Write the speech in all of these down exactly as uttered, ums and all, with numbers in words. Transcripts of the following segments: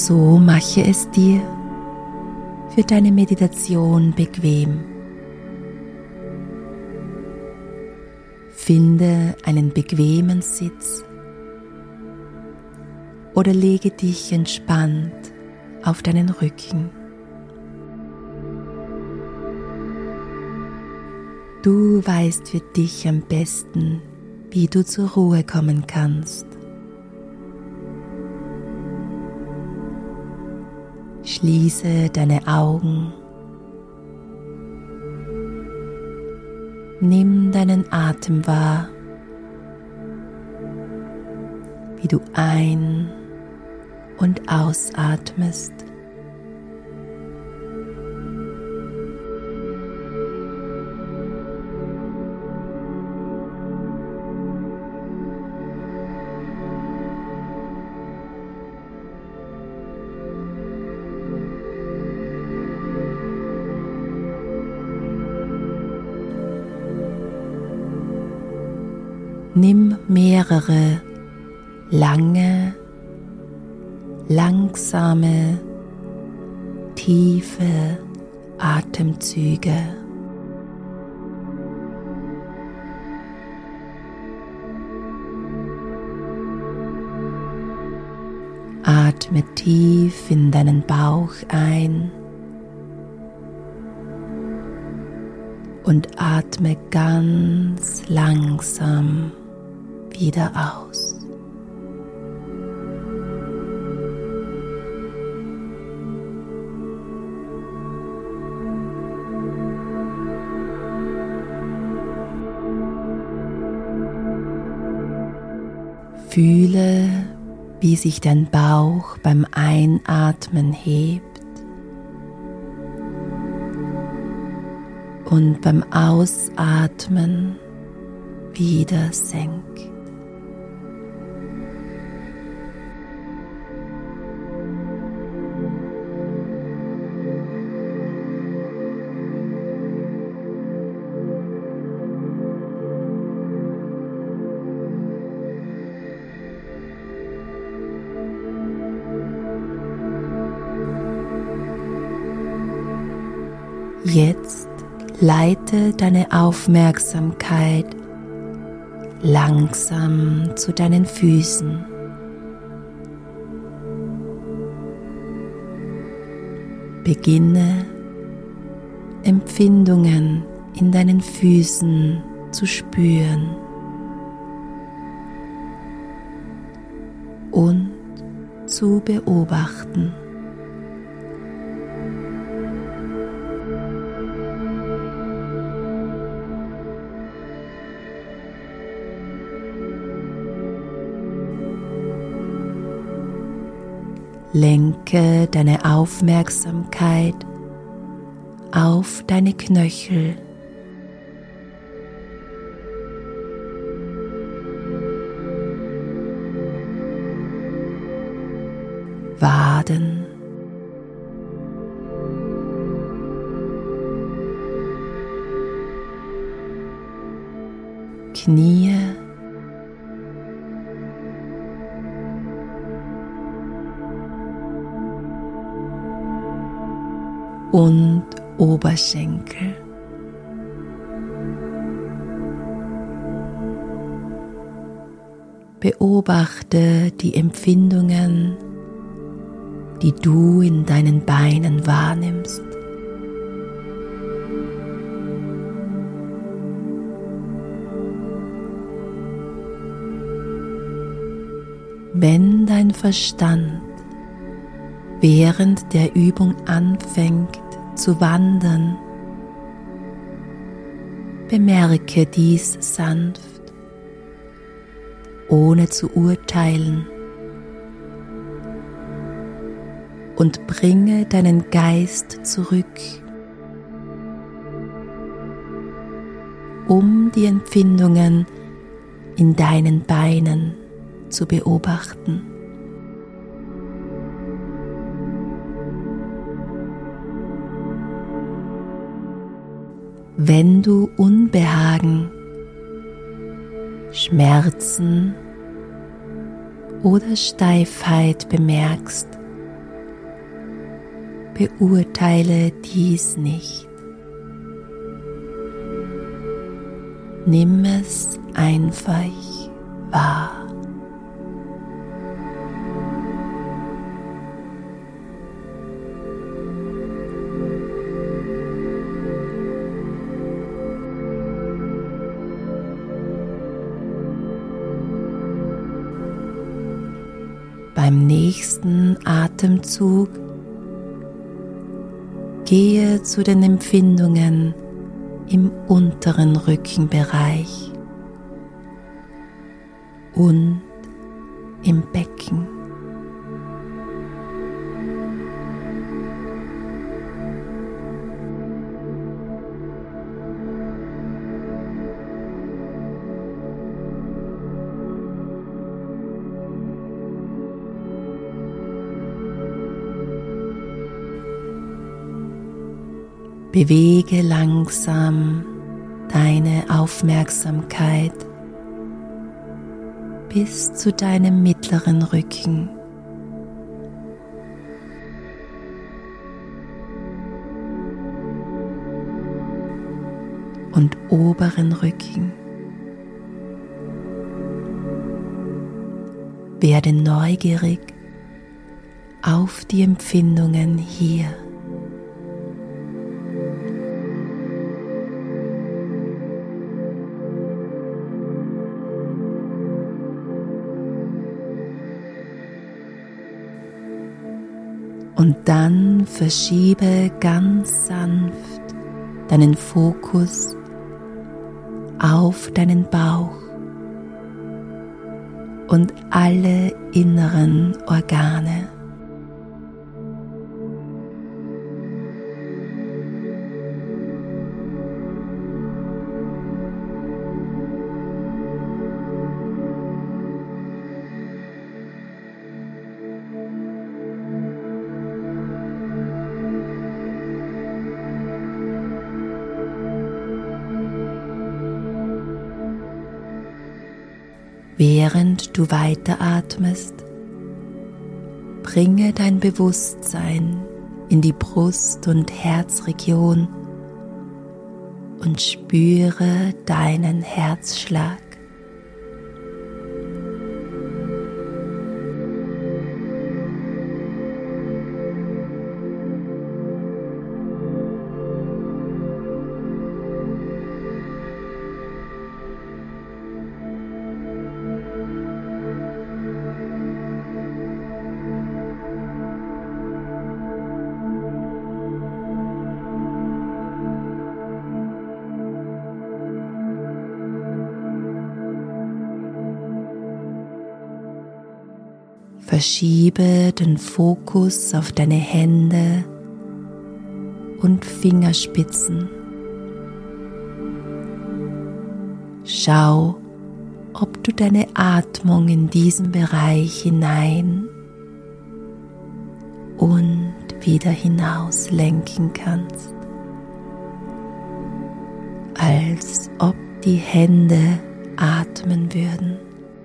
So mache es dir für deine Meditation bequem. Finde einen bequemen Sitz oder lege dich entspannt auf deinen Rücken. Du weißt für dich am besten, wie du zur Ruhe kommen kannst. Schließe deine Augen. Nimm deinen Atem wahr, wie du ein- und ausatmest. Nimm mehrere lange, langsame, tiefe Atemzüge. Atme tief in deinen Bauch ein und atme ganz langsam wieder aus. Fühle, wie sich dein Bauch beim Einatmen hebt und beim Ausatmen wieder senkt. Jetzt leite deine Aufmerksamkeit langsam zu deinen Füßen. Beginne, Empfindungen in deinen Füßen zu spüren und zu beobachten. Lenke deine Aufmerksamkeit auf deine Knöchel. Waden. Knie. Und Oberschenkel. Beobachte die Empfindungen, die du in deinen Beinen wahrnimmst. Wenn dein Verstand während der Übung anfängt zu wandern, bemerke dies sanft, ohne zu urteilen, und bringe deinen Geist zurück, um die Empfindungen in deinen Beinen zu beobachten. Wenn du Unbehagen, Schmerzen oder Steifheit bemerkst, beurteile dies nicht. Nimm es einfach wahr. Beim nächsten Atemzug gehe zu den Empfindungen im unteren Rückenbereich und im Becken. Bewege langsam deine Aufmerksamkeit bis zu deinem mittleren Rücken und oberen Rücken. Werde neugierig auf die Empfindungen hier. Und dann verschiebe ganz sanft deinen Fokus auf deinen Bauch und alle inneren Organe. Während du weiteratmest, bringe dein Bewusstsein in die Brust- und Herzregion und spüre deinen Herzschlag. Verschiebe den Fokus auf deine Hände und Fingerspitzen. Schau, ob du deine Atmung in diesen Bereich hinein und wieder hinaus lenken kannst, als ob die Hände atmen würden.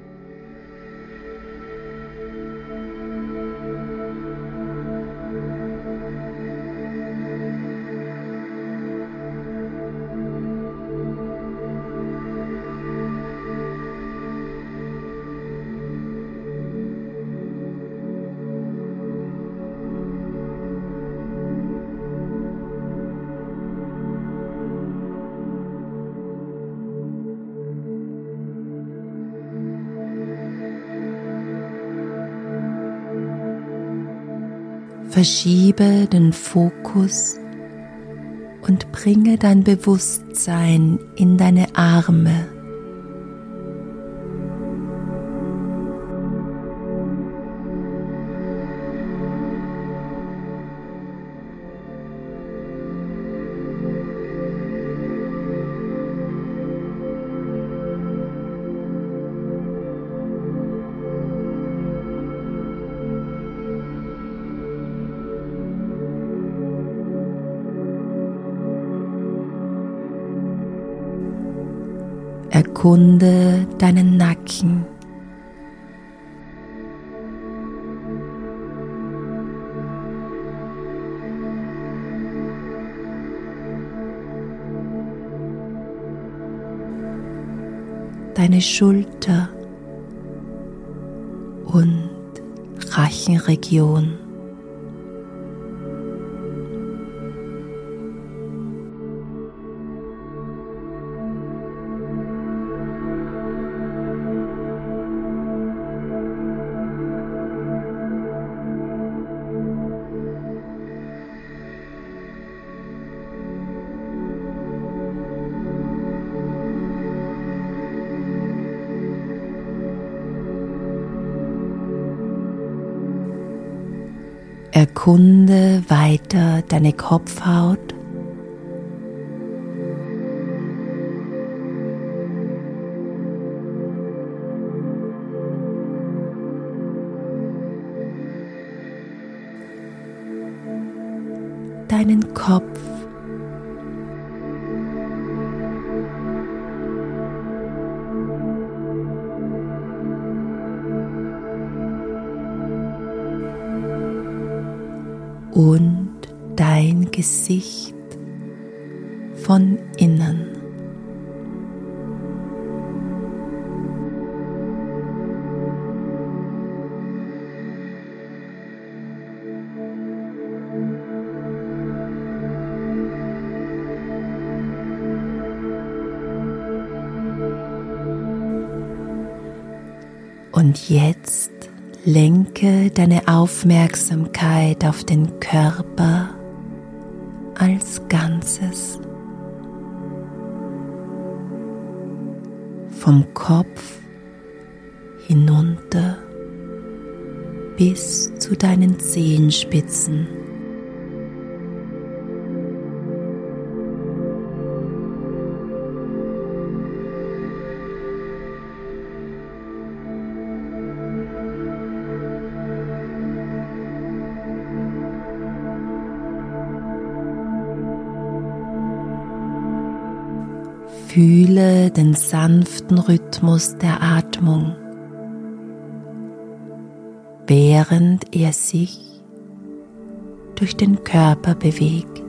Verschiebe den Fokus und bringe dein Bewusstsein in deine Arme. Erkunde deinen Nacken. deine Schulter und Rachenregion. Erkunde weiter deine Kopfhaut, deinen Kopf, und dein Gesicht von innen. Und jetzt lenke deine Aufmerksamkeit auf den Körper als Ganzes. Vom Kopf hinunter bis zu deinen Zehenspitzen. Fühle den sanften Rhythmus der Atmung, während er sich durch den Körper bewegt.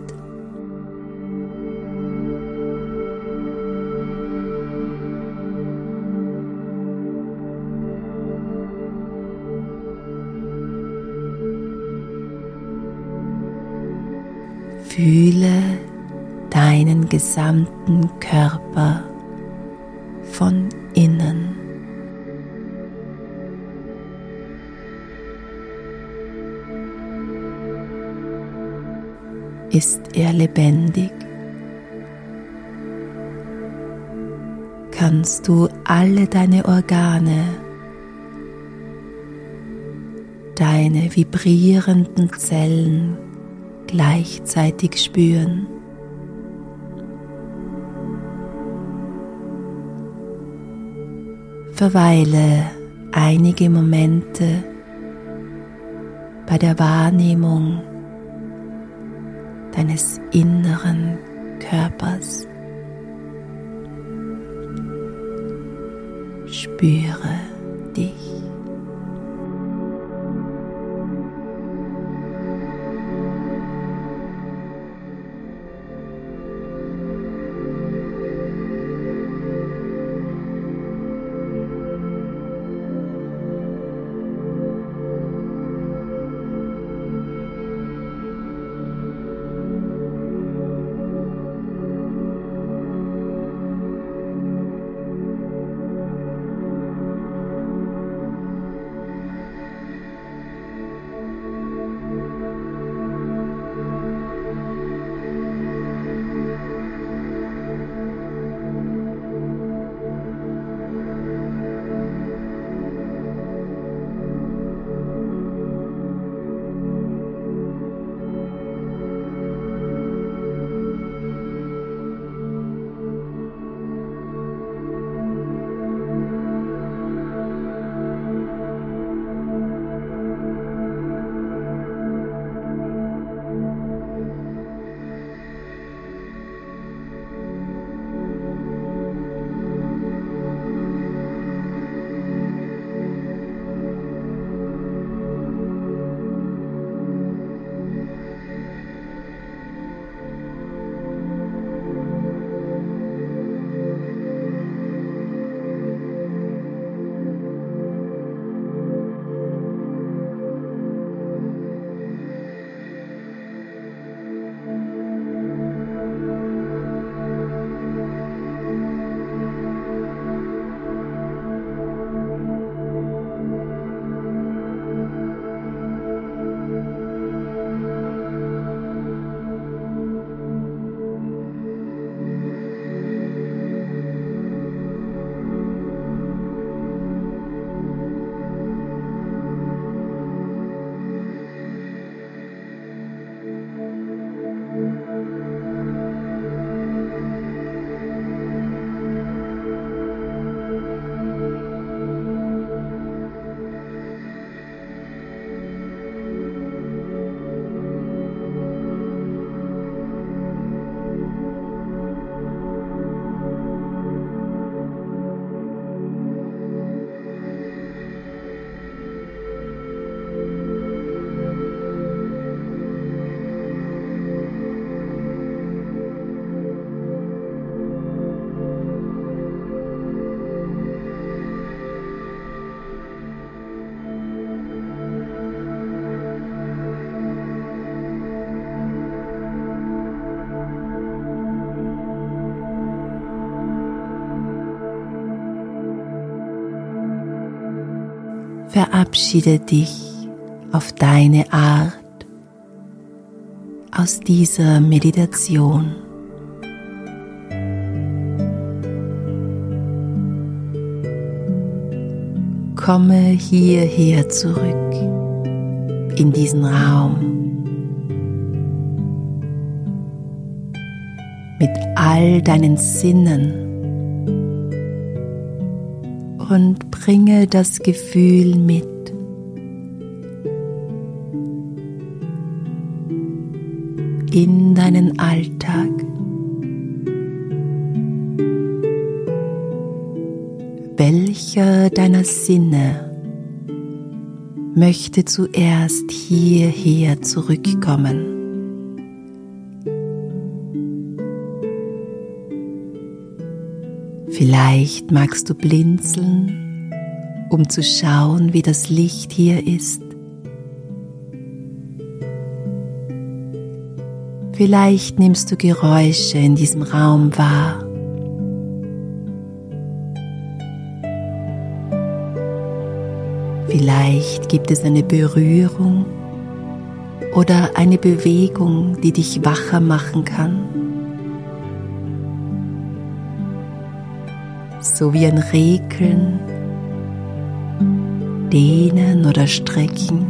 Fühle deinen gesamten Körper von innen. Ist er lebendig? Kannst du alle deine Organe, deine vibrierenden Zellen gleichzeitig spüren? Verweile einige Momente bei der Wahrnehmung deines inneren Körpers. Spüre dich. verabschiede dich auf deine Art aus dieser Meditation. Komme hierher zurück in diesen Raum mit all deinen Sinnen und bringe das Gefühl mit, in deinen Alltag. Welcher deiner Sinne möchte zuerst hierher zurückkommen? Vielleicht magst du blinzeln, um zu schauen, wie das Licht hier ist. Vielleicht nimmst du Geräusche in diesem Raum wahr. Vielleicht gibt es eine Berührung oder eine Bewegung, die dich wacher machen kann. So wie ein Rekeln, Dehnen oder Strecken.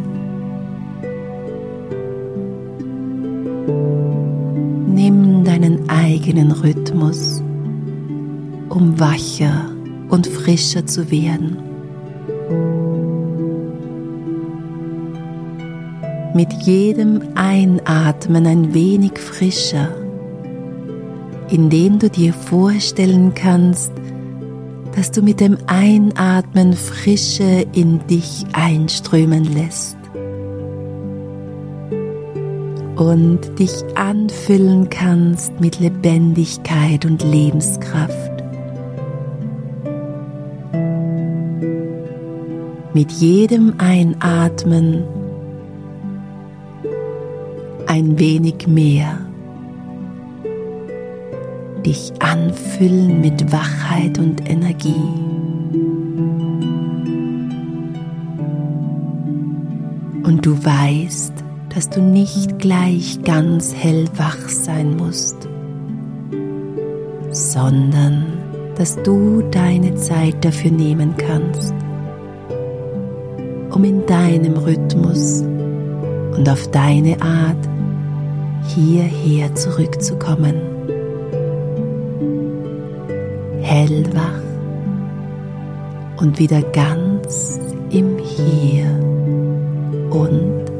Nimm deinen eigenen Rhythmus, um wacher und frischer zu werden. Mit jedem Einatmen ein wenig frischer, indem du dir vorstellen kannst, dass du mit dem Einatmen Frische in dich einströmen lässt und dich anfüllen kannst mit Lebendigkeit und Lebenskraft. Mit jedem Einatmen ein wenig mehr. Dich anfüllen mit Wachheit und Energie. Und du weißt, dass du nicht gleich ganz hellwach sein musst, sondern dass du deine Zeit dafür nehmen kannst, um in deinem Rhythmus und auf deine Art hierher zurückzukommen. Hellwach und wieder ganz im Hier und